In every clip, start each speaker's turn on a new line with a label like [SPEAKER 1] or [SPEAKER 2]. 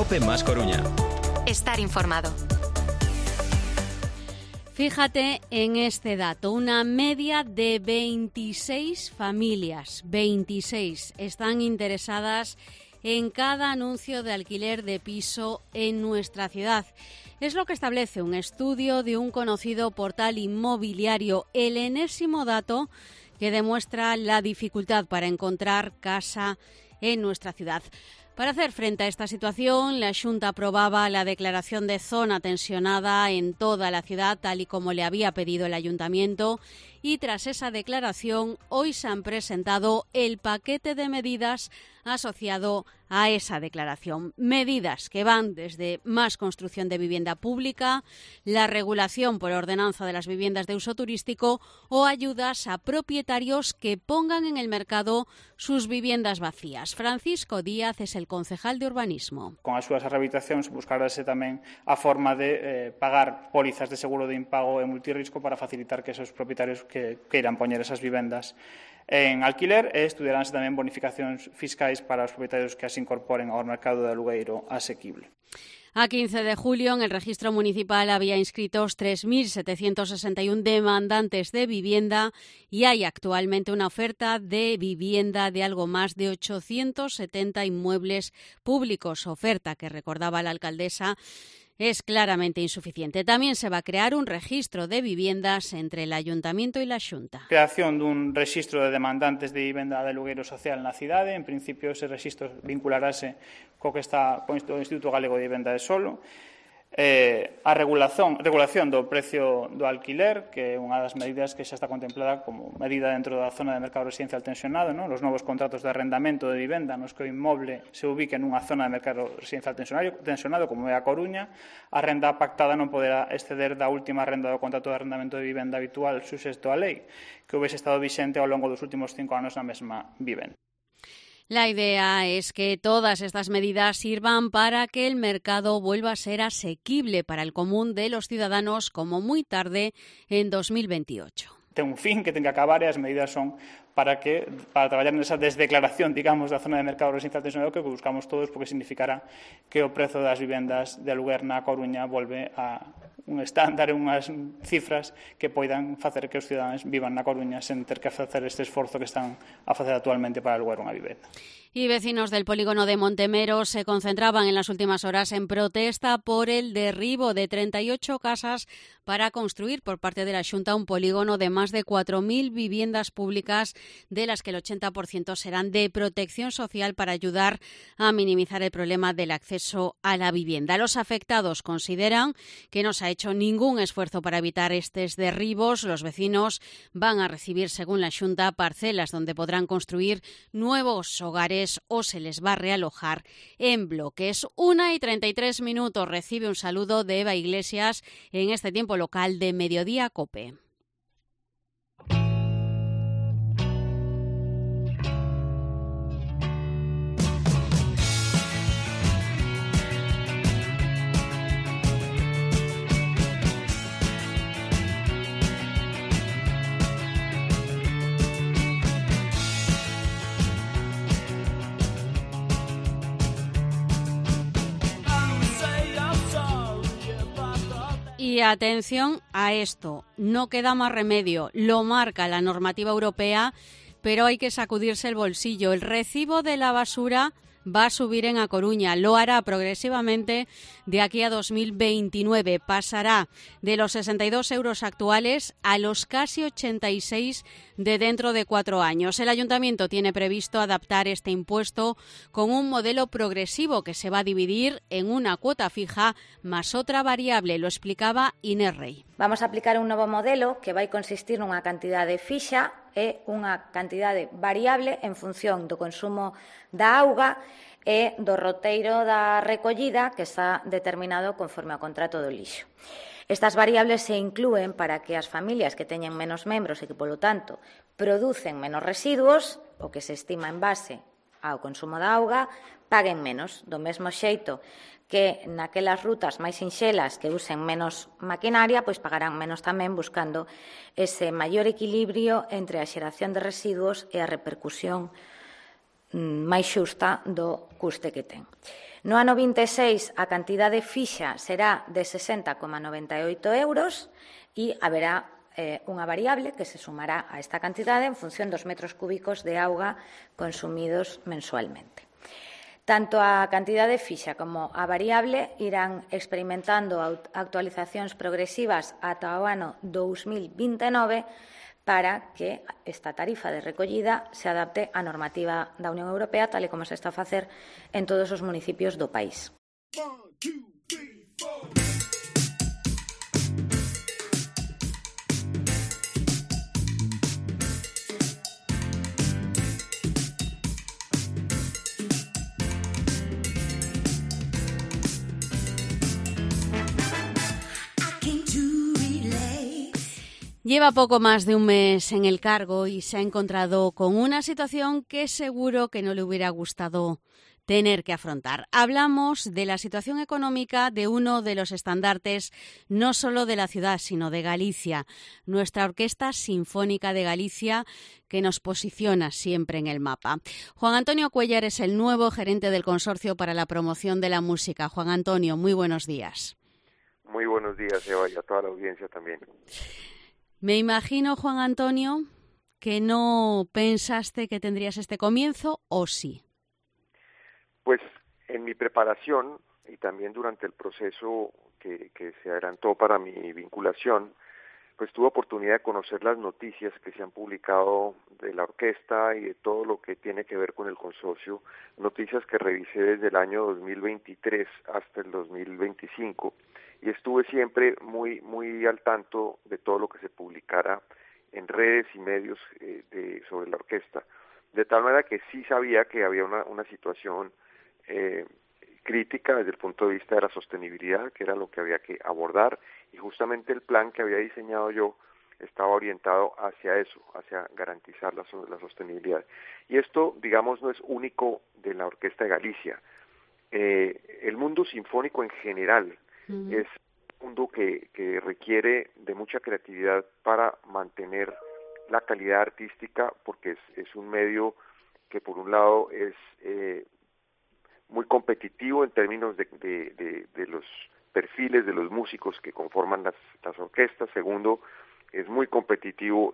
[SPEAKER 1] COPE más Coruña.
[SPEAKER 2] Estar informado.
[SPEAKER 3] Fíjate en este dato, una media de 26 familias, 26, están interesadas en cada anuncio de alquiler de piso en nuestra ciudad. Es lo que establece un estudio de un conocido portal inmobiliario, el enésimo dato que demuestra la dificultad para encontrar casa en nuestra ciudad. Para hacer frente a esta situación, la Xunta aprobaba la declaración de zona tensionada en toda la ciudad, tal y como le había pedido el Ayuntamiento, y tras esa declaración, hoy se han presentado el paquete de medidas asociado a esa declaración. Medidas que van desde más construcción de vivienda pública, la regulación por ordenanza de las viviendas de uso turístico o ayudas a propietarios que pongan en el mercado sus viviendas vacías. Francisco Díaz es el concejal de Urbanismo.
[SPEAKER 4] Con as súas rehabilitacións buscarase tamén a forma de pagar pólizas de seguro de impago e multirrisco para facilitar que esos propietarios que queiran poñer esas vivendas en alquiler e estudiaránse tamén bonificacións fiscais para os propietarios que as incorporen ao mercado de alugueiro asequible.
[SPEAKER 3] A 15 de julio, en el registro municipal había inscritos 3.761 demandantes de vivienda y hay actualmente una oferta de vivienda de algo más de 870 inmuebles públicos, oferta que recordaba la alcaldesa es claramente insuficiente. También se va a crear un registro de viviendas entre el Ayuntamiento y la Xunta.
[SPEAKER 4] Creación dun registro de demandantes de vivenda de alugueiro social na cidade. En principio, ese registro vincularase co que está posto o Instituto Galego de Vivenda de Solo. A regulación do precio do alquiler, que é unha das medidas que xa está contemplada como medida dentro da zona de mercado residencial tensionado, ¿no? Os novos contratos de arrendamento de vivenda nos que o inmoble se ubique nunha zona de mercado residencial tensionado, como é a Coruña, a renda pactada non poderá exceder da última renda do contrato de arrendamento de vivenda habitual suxeito á lei, que houvese estado vixente ao longo dos últimos 5 anos na mesma vivenda.
[SPEAKER 3] La idea es que todas estas medidas sirvan para que el mercado vuelva a ser asequible para el común de los ciudadanos como muy tarde en 2028.
[SPEAKER 4] Ten un fin que ten que acabar e as medidas son para traballar nesa desdeclaración, digamos, da zona de mercado residencial tensionado que buscamos todos, porque significará que o prezo das vivendas de aluguer na Coruña volve a un estándar e unhas cifras que poidan facer que os ciudadanos vivan na Coruña sen ter que facer este esforzo que están a facer actualmente para alugar unha vivenda.
[SPEAKER 3] Y vecinos del polígono de Montemero se concentraban en las últimas horas en protesta por el derribo de 38 casas para construir por parte de la Xunta un polígono de más de 4.000 viviendas públicas, de las que el 80% serán de protección social para ayudar a minimizar el problema del acceso a la vivienda. Los afectados consideran que no se ha hecho ningún esfuerzo para evitar estos derribos. Los vecinos van a recibir, según la Xunta, parcelas donde podrán construir nuevos hogares o se les va a realojar en bloques. 1:33. Recibe un saludo de Eva Iglesias en este tiempo local de Mediodía COPE. Y atención a esto, no queda más remedio, lo marca la normativa europea, pero hay que sacudirse el bolsillo. El recibo de la basura va a subir en A Coruña, lo hará progresivamente de aquí a 2029. Pasará de los 62 euros actuales a los casi 86 de dentro de 4 años. El Ayuntamiento tiene previsto adaptar este impuesto con un modelo progresivo que se va a dividir en una cuota fija más otra variable, lo explicaba Inés Rey.
[SPEAKER 5] Vamos a aplicar un novo modelo que vai consistir nunha cantidade fixa e unha cantidade variable en función do consumo da auga e do roteiro da recollida que está determinado conforme ao contrato do lixo. Estas variables se inclúen para que as familias que teñen menos membros e que, polo tanto, producen menos residuos, o que se estima en base ao consumo da auga, paguen menos. Do mesmo xeito que naquelas rutas máis sinxelas que usen menos maquinaria, pois pagarán menos tamén, buscando ese maior equilibrio entre a xeración de residuos e a repercusión máis xusta do custe que ten. No ano 26 a cantidade fixa será de 60,98 euros e haberá unha variable que se sumará a esta cantidade en función dos metros cúbicos de auga consumidos mensualmente. Tanto a cantidade fixa como a variable irán experimentando actualizacións progresivas ata o ano 2029 para que esta tarifa de recollida se adapte á normativa da Unión Europea, tal e como se está a facer en todos os municipios do país.
[SPEAKER 3] Lleva poco más de un mes en el cargo y se ha encontrado con una situación que seguro que no le hubiera gustado tener que afrontar. Hablamos de la situación económica de uno de los estandartes no solo de la ciudad, sino de Galicia, nuestra Orquesta Sinfónica de Galicia, que nos posiciona siempre en el mapa. Juan Antonio Cuéllar es el nuevo gerente del Consorcio para la Promoción de la Música. Juan Antonio, muy buenos días.
[SPEAKER 1] Muy buenos días, Eva, y a toda la audiencia también.
[SPEAKER 3] Me imagino, Juan Antonio, que no pensaste que tendrías este comienzo, ¿o sí?
[SPEAKER 1] Pues en mi preparación y también durante el proceso que se adelantó para mi vinculación, pues tuve oportunidad de conocer las noticias que se han publicado de la orquesta y de todo lo que tiene que ver con el consorcio, noticias que revisé desde el año 2023 hasta el 2025, y estuve siempre muy al tanto de todo lo que se publicara en redes y medios sobre la orquesta, de tal manera que sí sabía que había una situación crítica desde el punto de vista de la sostenibilidad, que era lo que había que abordar, y justamente el plan que había diseñado yo estaba orientado hacia eso, hacia garantizar la sostenibilidad. Y esto, digamos, no es único de la Orquesta de Galicia. El mundo sinfónico en general es un mundo que requiere de mucha creatividad para mantener la calidad artística, porque es un medio que por un lado es muy competitivo en términos de los perfiles de los músicos que conforman las orquestas. Segundo, es muy competitivo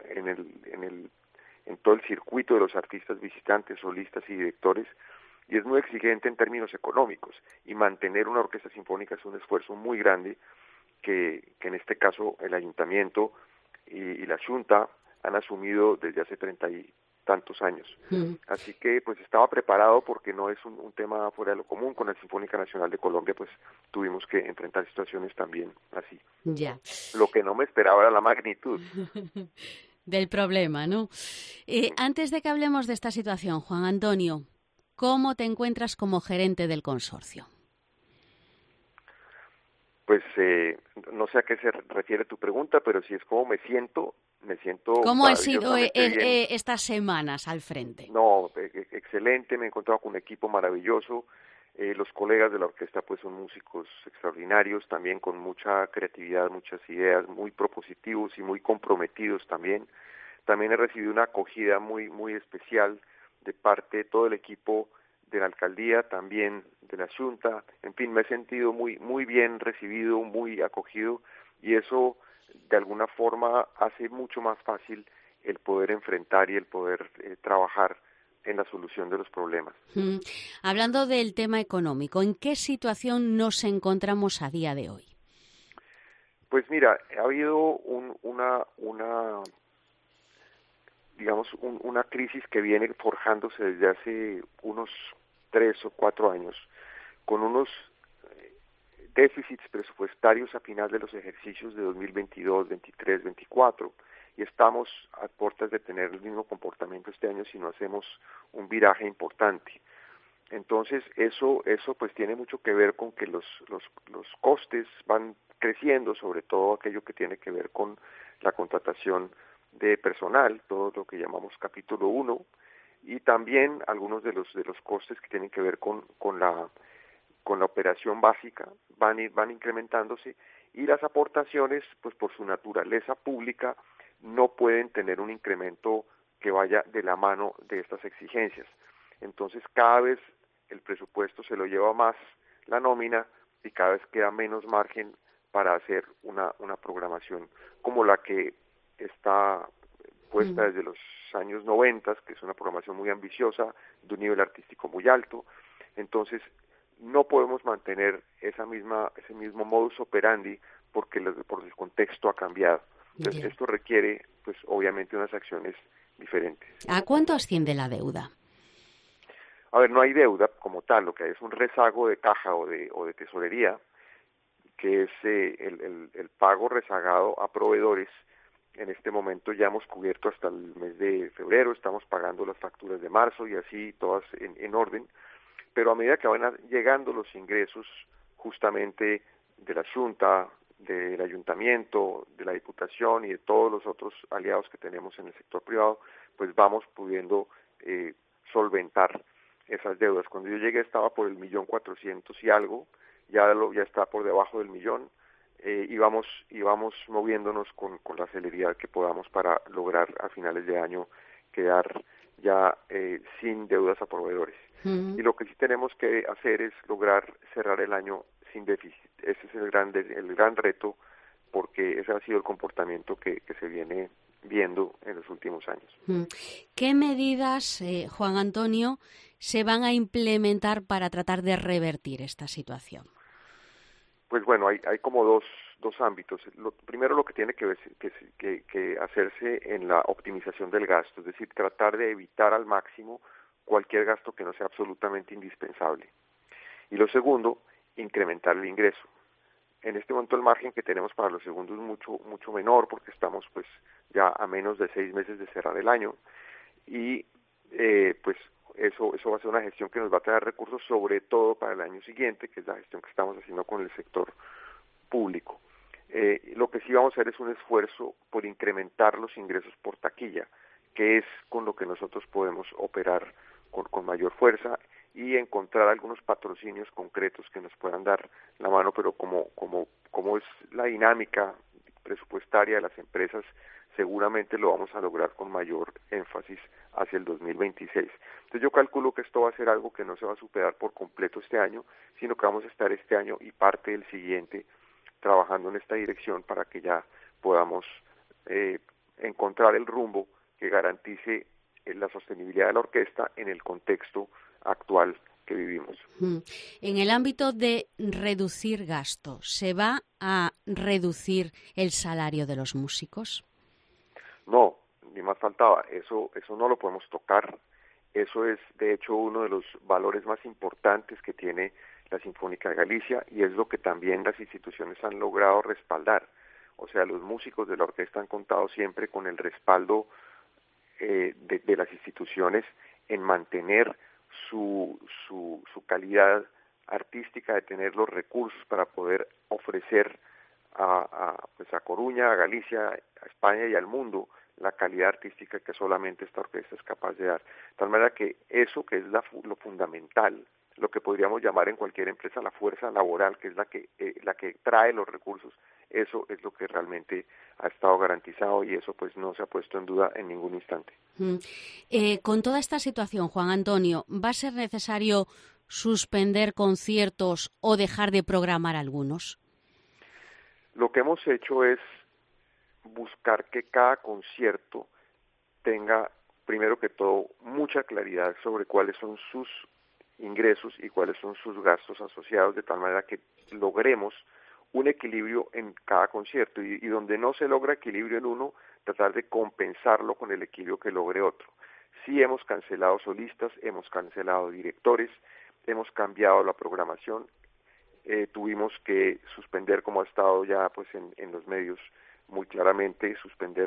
[SPEAKER 1] en todo el circuito de los artistas visitantes, solistas y directores, y es muy exigente en términos económicos, y mantener una orquesta sinfónica es un esfuerzo muy grande que en este caso el ayuntamiento y la Xunta han asumido desde hace 30 y tantos años. Así que pues estaba preparado, porque no es un tema fuera de lo común. Con la Sinfónica Nacional de Colombia pues tuvimos que enfrentar situaciones también así.
[SPEAKER 3] Ya.
[SPEAKER 1] Lo que no me esperaba era la magnitud
[SPEAKER 3] del problema, ¿no? Antes de que hablemos de esta situación, Juan Antonio, ¿cómo te encuentras como gerente del consorcio?
[SPEAKER 1] Pues no sé a qué se refiere tu pregunta, pero si es como me siento
[SPEAKER 3] ¿Cómo han sido estas semanas al frente?
[SPEAKER 1] No, excelente, me he encontrado con un equipo maravilloso. Los colegas de la orquesta pues son músicos extraordinarios, también con mucha creatividad, muchas ideas, muy propositivos y muy comprometidos también. También he recibido una acogida muy especial de parte de todo el equipo de la alcaldía, también de la Xunta. En fin, me he sentido muy bien recibido, muy acogido, y eso de alguna forma hace mucho más fácil el poder enfrentar y el poder trabajar en la solución de los problemas.
[SPEAKER 3] Hablando del tema económico, ¿en qué situación nos encontramos a día de hoy?
[SPEAKER 1] Pues mira, ha habido una crisis que viene forjándose desde hace unos 3 o 4 años, con unos déficits presupuestarios a final de los ejercicios de 2022, 23, 24, y estamos a puertas de tener el mismo comportamiento este año si no hacemos un viraje importante. Entonces eso pues tiene mucho que ver con que los costes van creciendo, sobre todo aquello que tiene que ver con la contratación de personal, todo lo que llamamos capítulo 1, y también algunos de los costes que tienen que ver con la operación básica van incrementándose, y las aportaciones pues por su naturaleza pública no pueden tener un incremento que vaya de la mano de estas exigencias. entonces cada vez el presupuesto se lo lleva más la nómina y cada vez queda menos margen para hacer una programación como la que está puesta desde los años 90, que es una programación muy ambiciosa, de un nivel artístico muy alto. Entonces no podemos mantener ese mismo modus operandi porque el contexto ha cambiado. Entonces esto requiere, pues obviamente, unas acciones diferentes.
[SPEAKER 3] ¿A cuánto asciende la deuda?
[SPEAKER 1] A ver, no hay deuda como tal, lo que hay es un rezago de caja o de tesorería, que es el pago rezagado a proveedores. En este momento ya hemos cubierto hasta el mes de febrero, estamos pagando las facturas de marzo y así todas en orden, pero a medida que van llegando los ingresos justamente de la Junta, del Ayuntamiento, de la Diputación y de todos los otros aliados que tenemos en el sector privado, pues vamos pudiendo solventar esas deudas. Cuando yo llegué estaba por el 1.400.000 y algo, ya está por debajo del 1.000.000, y vamos moviéndonos con la celeridad que podamos para lograr a finales de año quedar ya sin deudas a proveedores. Y lo que sí tenemos que hacer es lograr cerrar el año sin déficit. Ese es el gran reto, porque ese ha sido el comportamiento que se viene viendo en los últimos años.
[SPEAKER 3] ¿Qué medidas, Juan Antonio, se van a implementar para tratar de revertir esta situación?
[SPEAKER 1] Pues bueno, hay como dos ámbitos. Primero, lo que tiene que hacerse en la optimización del gasto, es decir, tratar de evitar al máximo cualquier gasto que no sea absolutamente indispensable. Y lo segundo, incrementar el ingreso. En este momento el margen que tenemos para los segundos es mucho menor, porque estamos pues ya a menos de 6 meses de cerrar el año, y pues eso va a ser una gestión que nos va a traer recursos, sobre todo para el año siguiente, que es la gestión que estamos haciendo con el sector público. Lo que sí vamos a hacer es un esfuerzo por incrementar los ingresos por taquilla, que es con lo que nosotros podemos operar con mayor fuerza, y encontrar algunos patrocinios concretos que nos puedan dar la mano, pero como es la dinámica presupuestaria de las empresas, seguramente lo vamos a lograr con mayor énfasis hacia el 2026. Entonces yo calculo que esto va a ser algo que no se va a superar por completo este año, sino que vamos a estar este año y parte del siguiente trabajando en esta dirección para que ya podamos encontrar el rumbo que garantice la sostenibilidad de la orquesta en el contexto actual que vivimos.
[SPEAKER 3] En el ámbito de reducir gastos, ¿se va a reducir el salario de los músicos?
[SPEAKER 1] No, ni más faltaba. Eso no lo podemos tocar. Eso es, de hecho, uno de los valores más importantes que tiene la Sinfónica de Galicia, y es lo que también las instituciones han logrado respaldar. O sea, los músicos de la orquesta han contado siempre con el respaldo de las instituciones en mantener su calidad artística, de tener los recursos para poder ofrecer a Coruña, a Galicia, a España y al mundo la calidad artística que solamente esta orquesta es capaz de dar. De tal manera que eso, que es lo fundamental, lo que podríamos llamar en cualquier empresa la fuerza laboral, que es la que trae los recursos, eso es lo que realmente ha estado garantizado, y eso pues no se ha puesto en duda en ningún instante.
[SPEAKER 3] Con toda esta situación, Juan Antonio, ¿va a ser necesario suspender conciertos o dejar de programar algunos?
[SPEAKER 1] Lo que hemos hecho es buscar que cada concierto tenga, primero que todo, mucha claridad sobre cuáles son sus ingresos y cuáles son sus gastos asociados, de tal manera que logremos un equilibrio en cada concierto, y donde no se logra equilibrio en uno, tratar de compensarlo con el equilibrio que logre otro. Sí hemos cancelado solistas, hemos cancelado directores, hemos cambiado la programación, tuvimos que suspender, como ha estado ya pues en los medios muy claramente, suspender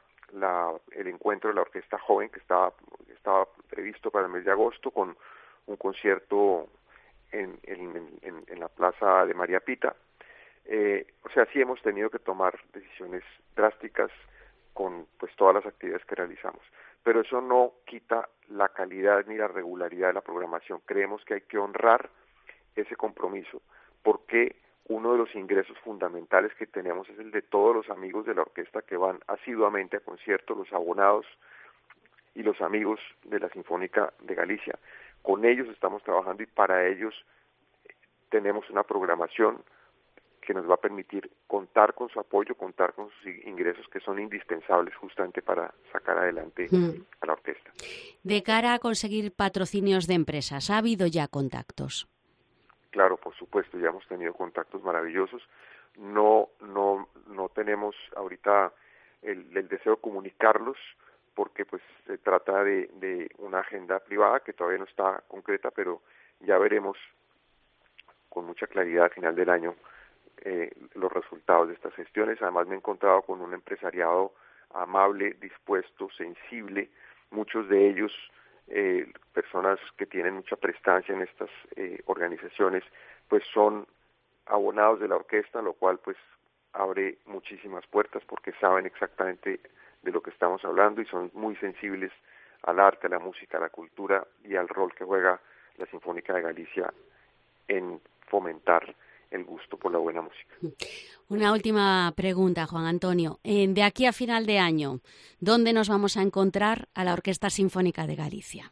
[SPEAKER 1] el encuentro de la Orquesta Joven, que estaba previsto para el mes de agosto, con un concierto en la Plaza de María Pita. O sea, sí hemos tenido que tomar decisiones drásticas con pues todas las actividades que realizamos, pero eso no quita la calidad ni la regularidad de la programación. Creemos que hay que honrar ese compromiso, porque uno de los ingresos fundamentales que tenemos es el de todos los amigos de la orquesta que van asiduamente a conciertos, los abonados, y los amigos de la Sinfónica de Galicia. Con ellos estamos trabajando y para ellos tenemos una programación que nos va a permitir contar con su apoyo, contar con sus ingresos que son indispensables justamente para sacar adelante a la orquesta.
[SPEAKER 3] De cara a conseguir patrocinios de empresas, ¿ha habido ya contactos?
[SPEAKER 1] Claro, por supuesto, ya hemos tenido contactos maravillosos. No tenemos ahorita el deseo de comunicarlos porque pues se trata de una agenda privada que todavía no está concreta, pero ya veremos con mucha claridad al final del año los resultados de estas gestiones. Además me he encontrado con un empresariado amable, dispuesto, sensible, muchos de ellos personas que tienen mucha prestancia en estas organizaciones, pues son abonados de la orquesta, lo cual pues abre muchísimas puertas porque saben exactamente de lo que estamos hablando y son muy sensibles al arte, a la música, a la cultura y al rol que juega la Sinfónica de Galicia en fomentar el gusto por la buena música.
[SPEAKER 3] Una última pregunta, Juan Antonio. De aquí a final de año, ¿dónde nos vamos a encontrar a la Orquesta Sinfónica de Galicia?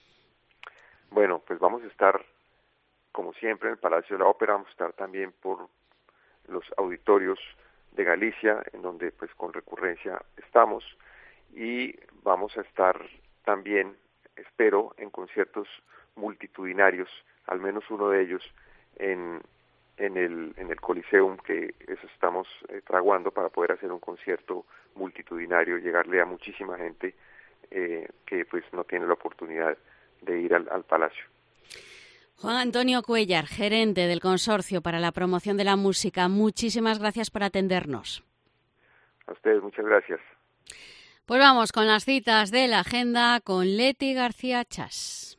[SPEAKER 1] Bueno, pues vamos a estar, como siempre, en el Palacio de la Ópera. Vamos a estar también por los auditorios de Galicia, en donde pues con recurrencia estamos. Y vamos a estar también, espero, en conciertos multitudinarios, al menos uno de ellos en el Coliseum, que eso estamos fraguando para poder hacer un concierto multitudinario, llegarle a muchísima gente que pues no tiene la oportunidad de ir al Palacio.
[SPEAKER 3] Juan Antonio Cuéllar, gerente del Consorcio para la Promoción de la Música, muchísimas gracias por atendernos.
[SPEAKER 1] A ustedes, muchas gracias.
[SPEAKER 3] Pues vamos con las citas de la agenda con Leti García Chas.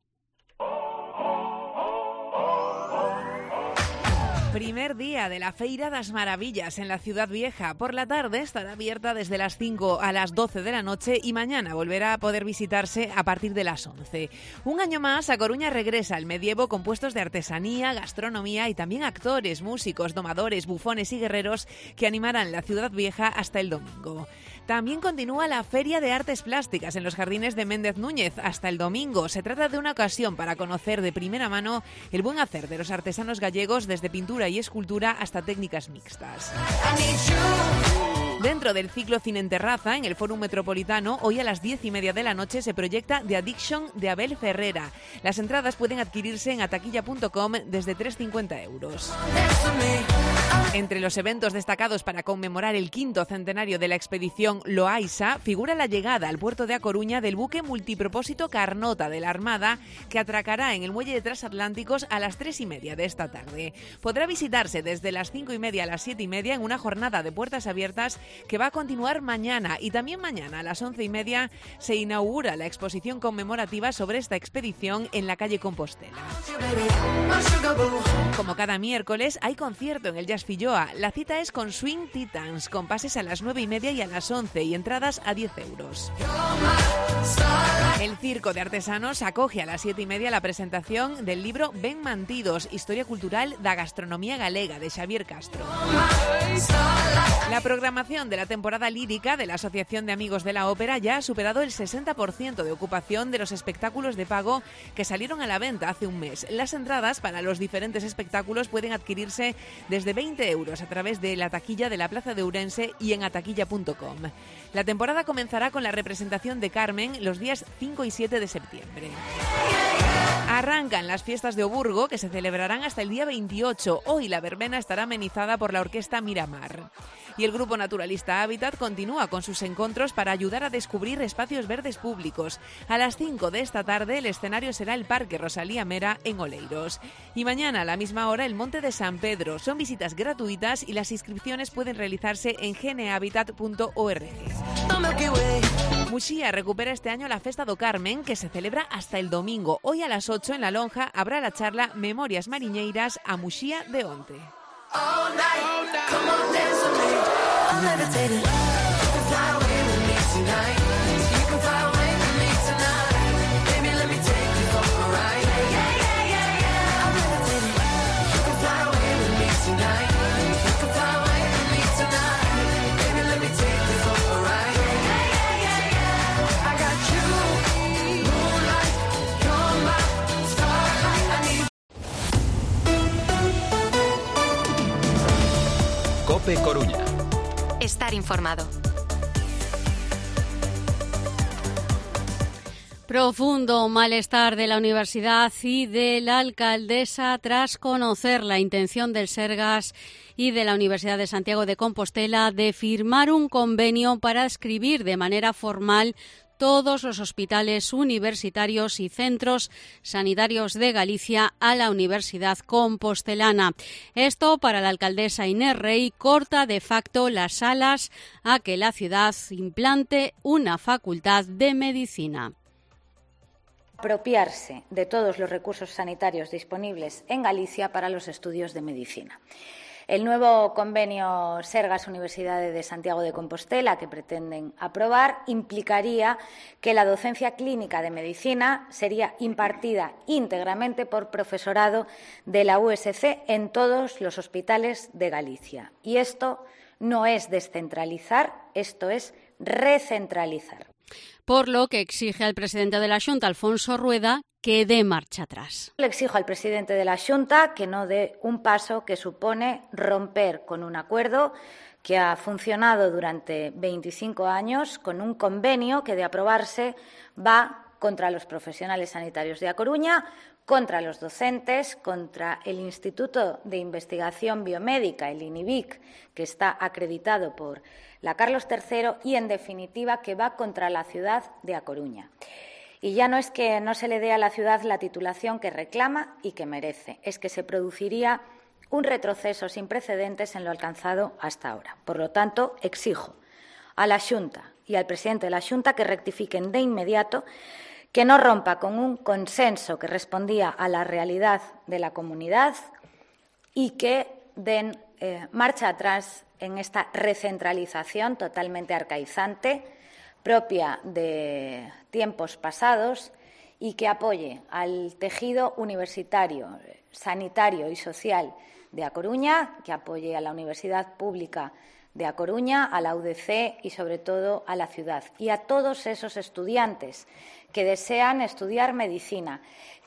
[SPEAKER 6] Primer día de la Feira das Maravillas en la Ciudad Vieja. Por la tarde estará abierta desde las 5 a las 12 de la noche y mañana volverá a poder visitarse a partir de las 11. Un año más, A Coruña regresa al medievo con puestos de artesanía, gastronomía y también actores, músicos, domadores, bufones y guerreros que animarán la Ciudad Vieja hasta el domingo. También continúa la Feria de Artes Plásticas en los Jardines de Méndez Núñez hasta el domingo. Se trata de una ocasión para conocer de primera mano el buen hacer de los artesanos gallegos, desde pintura y escultura hasta técnicas mixtas. Dentro del ciclo Cine en Terraza, en el Fórum Metropolitano, hoy a las 10:30 de la noche se proyecta The Addiction de Abel Ferrera. Las entradas pueden adquirirse en ataquilla.com desde 3,50 €. Entre los eventos destacados para conmemorar el 5º centenario de la expedición Loaiza figura la llegada al puerto de A Coruña del buque multipropósito Carnota de la Armada, que atracará en el muelle de Transatlánticos a las 3:30 de esta tarde. Podrá visitarse desde las 5:30 a las 7:30 en una jornada de puertas abiertas que va a continuar mañana, y también mañana a las 11:30 se inaugura la exposición conmemorativa sobre esta expedición en la calle Compostela. Como cada miércoles hay concierto en el Jazz Filloa. La cita es con Swing Titans, con pases a las 9:30 y a las 11 y entradas a 10 €. El Circo de Artesanos acoge a las 7:30 la presentación del libro Ben Mantidos, Historia Cultural da Gastronomía Galega, de Xavier Castro. La programación de la temporada lírica de la Asociación de Amigos de la Ópera ya ha superado el 60% de ocupación de los espectáculos de pago que salieron a la venta hace un mes. Las entradas para los diferentes espectáculos pueden adquirirse desde 20 € a través de la taquilla de la Plaza de Ourense y en ataquilla.com. La temporada comenzará con la representación de Carmen los días 5 y 7 de septiembre. Arrancan las fiestas de Oburgo, que se celebrarán hasta el día 28. Hoy la verbena estará amenizada por la orquesta Miramar. Y el grupo naturalista Hábitat continúa con sus encuentros para ayudar a descubrir espacios verdes públicos. A las 5 de esta tarde el escenario será el Parque Rosalía Mera en Oleiros. Y mañana a la misma hora el Monte de San Pedro. Son visitas gratuitas y las inscripciones pueden realizarse en genehabitat.org. Muxía recupera este año la Festa do Carmen, que se celebra hasta el domingo. Hoy a las 8 en La Lonja habrá la charla Memorias Mariñeiras a Muxía de Onte.
[SPEAKER 7] COPE Coruña.
[SPEAKER 2] Estar informado.
[SPEAKER 3] Profundo malestar de la universidad y de la alcaldesa tras conocer la intención del Sergas y de la Universidad de Santiago de Compostela de firmar un convenio para adscribir de manera formal todos los hospitales universitarios y centros sanitarios de Galicia a la Universidad Compostelana. Esto, para la alcaldesa Inés Rey, corta de facto las alas a que la ciudad implante una facultad de medicina.
[SPEAKER 5] Apropiarse de todos los recursos sanitarios disponibles en Galicia para los estudios de medicina. El nuevo convenio Sergas Universidad de Santiago de Compostela que pretenden aprobar implicaría que la docencia clínica de medicina sería impartida íntegramente por profesorado de la USC en todos los hospitales de Galicia. Y esto no es descentralizar, esto es recentralizar.
[SPEAKER 3] Por lo que exige al presidente de la Xunta, Alfonso Rueda, que dé marcha atrás.
[SPEAKER 5] Le exijo al presidente de la Xunta que no dé un paso que supone romper con un acuerdo que ha funcionado durante 25 años, con un convenio que, de aprobarse, va contra los profesionales sanitarios de A Coruña, contra los docentes, contra el Instituto de Investigación Biomédica, el INIBIC, que está acreditado por la Carlos III, y, en definitiva, que va contra la ciudad de A Coruña. Y ya no es que no se le dé a la ciudad la titulación que reclama y que merece, es que se produciría un retroceso sin precedentes en lo alcanzado hasta ahora. Por lo tanto, exijo a la Xunta y al presidente de la Xunta que rectifiquen de inmediato, que no rompa con un consenso que respondía a la realidad de la comunidad y que den marcha atrás en esta recentralización totalmente arcaizante, propia de tiempos pasados, y que apoye al tejido universitario, sanitario y social de A Coruña, que apoye a la Universidad Pública de A Coruña, a la UDC y, sobre todo, a la ciudad. Y a todos esos estudiantes que desean estudiar medicina,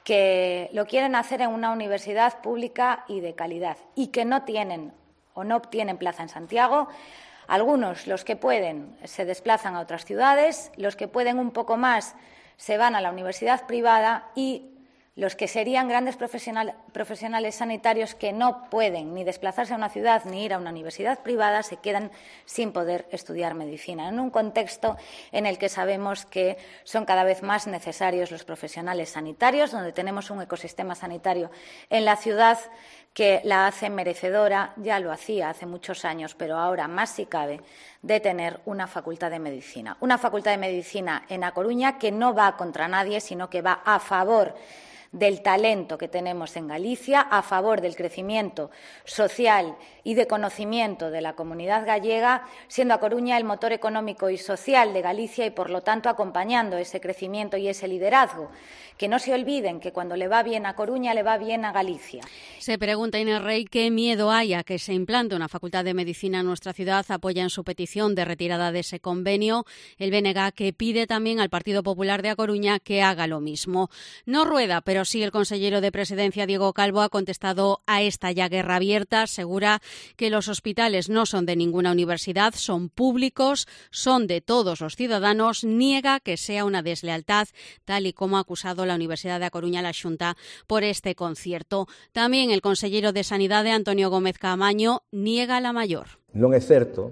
[SPEAKER 5] que lo quieren hacer en una universidad pública y de calidad y que no tienen o no obtienen plaza en Santiago. Algunos, los que pueden, se desplazan a otras ciudades, los que pueden un poco más se van a la universidad privada, y los que serían grandes profesionales sanitarios que no pueden ni desplazarse a una ciudad ni ir a una universidad privada se quedan sin poder estudiar medicina, en un contexto en el que sabemos que son cada vez más necesarios los profesionales sanitarios, donde tenemos un ecosistema sanitario en la ciudad que la hace merecedora, ya lo hacía hace muchos años, pero ahora más si cabe, de tener una facultad de medicina. Una facultad de medicina en A Coruña que no va contra nadie, sino que va a favor del talento que tenemos en Galicia, a favor del crecimiento social y de conocimiento de la comunidad gallega, siendo A Coruña el motor económico y social de Galicia y, por lo tanto, acompañando ese crecimiento y ese liderazgo. Que no se olviden que cuando le va bien a Coruña, le va bien a Galicia.
[SPEAKER 3] Se pregunta Inés Rey qué miedo hay a que se implante una facultad de medicina en nuestra ciudad. Apoya en su petición de retirada de ese convenio el BNG, que pide también al Partido Popular de A Coruña que haga lo mismo. No Rueda, pero sí el consejero de Presidencia, Diego Calvo, ha contestado a esta ya guerra abierta. Asegura que los hospitales no son de ninguna universidad, son públicos, son de todos los ciudadanos. Niega que sea una deslealtad, tal y como ha acusado la Universidad de A Coruña, la Xunta, por este concierto. Tamén el consellero de Sanidade, Antonio Gómez Caamaño, niega la maior.
[SPEAKER 8] Non é certo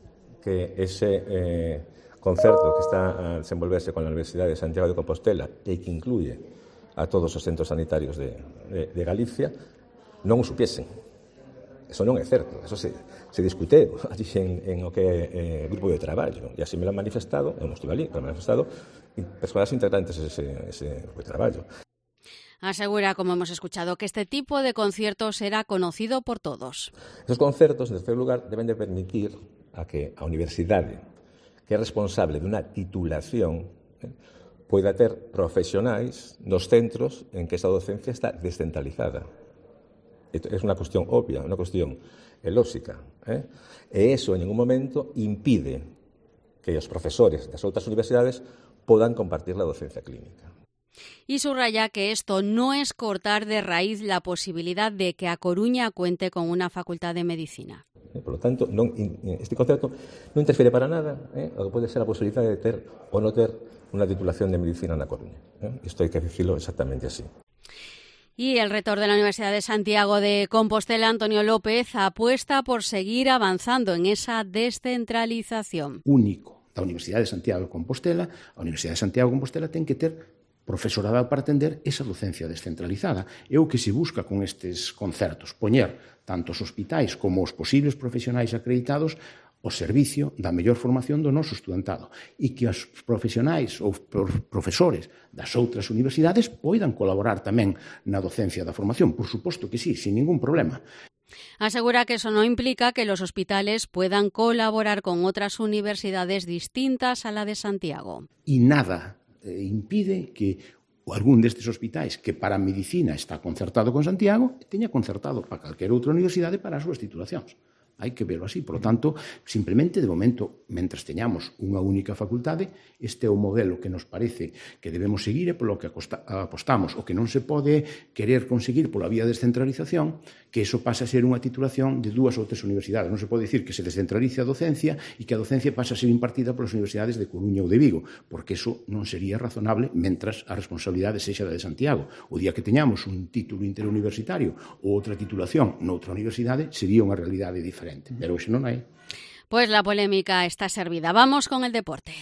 [SPEAKER 8] que ese concerto que está a desenvolverse con a Universidade de Santiago de Compostela e que incluye a todos os centros sanitarios de Galicia non o supiesen. Eso non é certo. Eso se discuteu allí en o que é grupo de traballo, e así me lo han manifestado, eu non estuve ali, pero me lo han manifestado persoas integrantes ese grupo de traballo.
[SPEAKER 3] Asegura, como hemos escuchado, que este tipo de conciertos será conocido por todos.
[SPEAKER 8] Esos concertos, en terceiro lugar, deben de permitir a que a universidade, que é responsable de unha titulación, poida ter profesionais nos centros en que esa docencia está descentralizada. É unha cuestión obvia, unha cuestión lógica. E eso, en ningún momento, impide que os profesores das outras universidades podan compartir la docencia clínica.
[SPEAKER 3] Y subraya que esto no es cortar de raíz la posibilidad de que A Coruña cuente con una facultad de medicina.
[SPEAKER 8] Por lo tanto, este concepto non interfiere para nada o que pode ser a posibilidade de ter ou non ter unha titulación de medicina na Coruña. Isto hai que dicirlo exactamente así.
[SPEAKER 3] Y el rector de la Universidad de Santiago de Compostela, Antonio López, apuesta por seguir avanzando en esa descentralización.
[SPEAKER 7] Único da Universidade de Santiago de Compostela, a Universidade de Santiago de Compostela ten que ter profesorado para atender esa docencia descentralizada. É o que se busca con estes concertos, poñer tanto os hospitais como os posibles profesionais acreditados ao servicio da mellor formación do noso estudantado e que os profesionais ou profesores das outras universidades poidan colaborar tamén na docencia da formación. Por suposto que sí, sin ningún problema.
[SPEAKER 3] Asegura que eso no implica que los hospitales puedan colaborar con otras universidades distintas a la de Santiago.
[SPEAKER 7] E nada impide que algún destes hospitais que para a medicina está concertado con Santiago teña concertado para calquera outra universidade para as súas titulacións. Hai que verlo así. Por lo tanto, simplemente, de momento, mentras teñamos unha única facultade, este é o modelo que nos parece que debemos seguir e polo que apostamos. O que non se pode querer conseguir pola vía de descentralización, que eso pasa a ser unha titulación de 2 ou 3 universidades. Non se pode dicir que se descentralice a docencia e que a docencia pasa a ser impartida polas universidades de Coruña ou de Vigo, porque eso non sería razonable mentras a responsabilidade sexa da de Santiago. O día que teñamos un título interuniversitario ou outra titulación noutra universidade, sería unha realidade diferente. Pero hoxe non hai.
[SPEAKER 3] Pues la polémica está servida. Vamos con el deporte.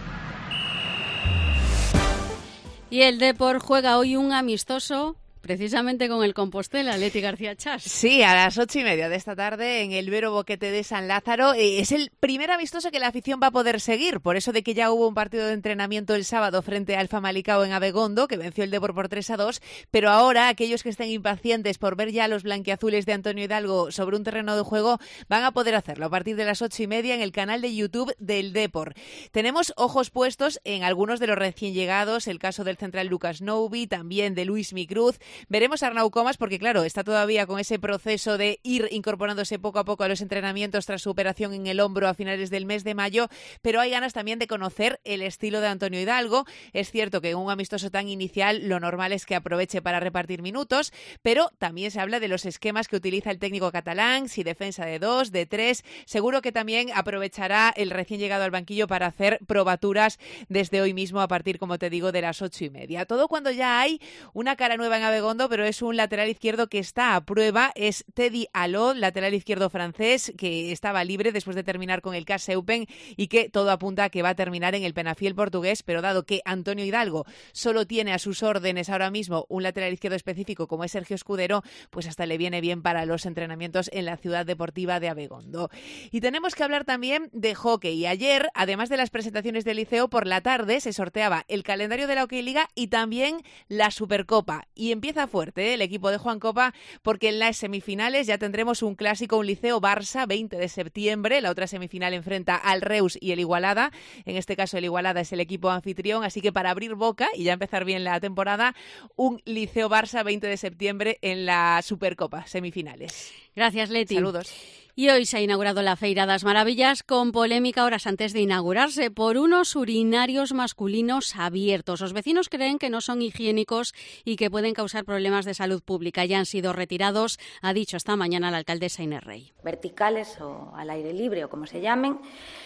[SPEAKER 3] Y el Depor juega hoy un amistoso precisamente con el Compostela, Leti García Chas.
[SPEAKER 6] Sí, a las 8:30 de esta tarde en el Vero Boquete de San Lázaro. Es el primer amistoso que la afición va a poder seguir, por eso de que ya hubo un partido de entrenamiento el sábado frente al Famalicao en Abegondo, que venció el Depor por 3-2, pero ahora aquellos que estén impacientes por ver ya los blanquiazules de Antonio Hidalgo sobre un terreno de juego van a poder hacerlo a partir de las 8:30 en el canal de YouTube del Depor. Tenemos ojos puestos en algunos de los recién llegados, el caso del central Lucas Noubi, también de Luis Micruz. Veremos a Arnau Comas porque, claro, está todavía con ese proceso de ir incorporándose poco a poco a los entrenamientos tras su operación en el hombro a finales del mes de mayo, pero hay ganas también de conocer el estilo de Antonio Hidalgo. Es cierto que en un amistoso tan inicial lo normal es que aproveche para repartir minutos, pero también se habla de los esquemas que utiliza el técnico catalán, si defensa de 2, de 3. Seguro que también aprovechará el recién llegado al banquillo para hacer probaturas desde hoy mismo a partir, como te digo, de las 8:30. Todo cuando ya hay una cara nueva en Abegondo, pero es un lateral izquierdo que está a prueba, es Teddy Aló, lateral izquierdo francés, que estaba libre después de terminar con el CAS Eupen y que todo apunta a que va a terminar en el Penafiel portugués, pero dado que Antonio Hidalgo solo tiene a sus órdenes ahora mismo un lateral izquierdo específico como es Sergio Escudero, pues hasta le viene bien para los entrenamientos en la ciudad deportiva de Abegondo. Y tenemos que hablar también de hockey. Ayer, además de las presentaciones del Liceo, por la tarde se sorteaba el calendario de la Hockey Liga y también la Supercopa. Y empieza fuerte el equipo de Juan Copa porque en las semifinales ya tendremos un clásico, un Liceo-Barça, 20 de septiembre. La otra semifinal enfrenta al Reus y el Igualada. En este caso el Igualada es el equipo anfitrión, así que para abrir boca y ya empezar bien la temporada, un Liceo-Barça 20 de septiembre en la Supercopa, semifinales.
[SPEAKER 3] Gracias, Leti.
[SPEAKER 6] Saludos.
[SPEAKER 3] Y hoy se ha inaugurado la Feira das Maravillas con polémica horas antes de inaugurarse por unos urinarios masculinos abiertos. Los vecinos creen que no son higiénicos y que pueden causar problemas de salud pública. Ya han sido retirados, ha dicho esta mañana la alcaldesa Inés Rey.
[SPEAKER 5] Verticales o al aire libre o como se llamen,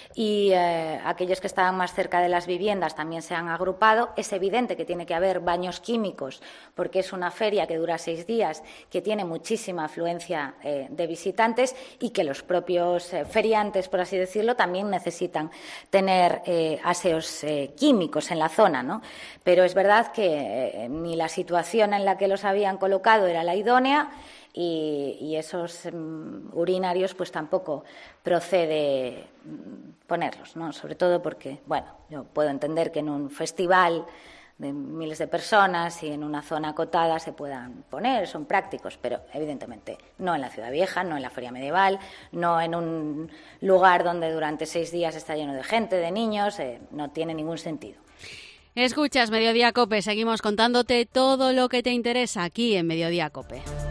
[SPEAKER 5] y aquellos que estaban más cerca de las viviendas también se han agrupado. Es evidente que tiene que haber baños químicos porque es una feria que dura 6 días, que tiene muchísima afluencia de visitantes y que los propios feriantes, por así decirlo, también necesitan tener aseos químicos en la zona, ¿no? Pero es verdad que ni la situación en la que los habían colocado era la idónea y esos urinarios pues tampoco procede ponerlos, ¿no? Sobre todo porque, bueno, yo puedo entender que en un festival de miles de personas y en una zona acotada se puedan poner, son prácticos, pero evidentemente no en la Ciudad Vieja, no en la Feria Medieval, no en un lugar donde durante 6 días está lleno de gente, de niños, no tiene ningún sentido.
[SPEAKER 3] Escuchas Mediodía COPE, seguimos contándote todo lo que te interesa aquí en Mediodía COPE.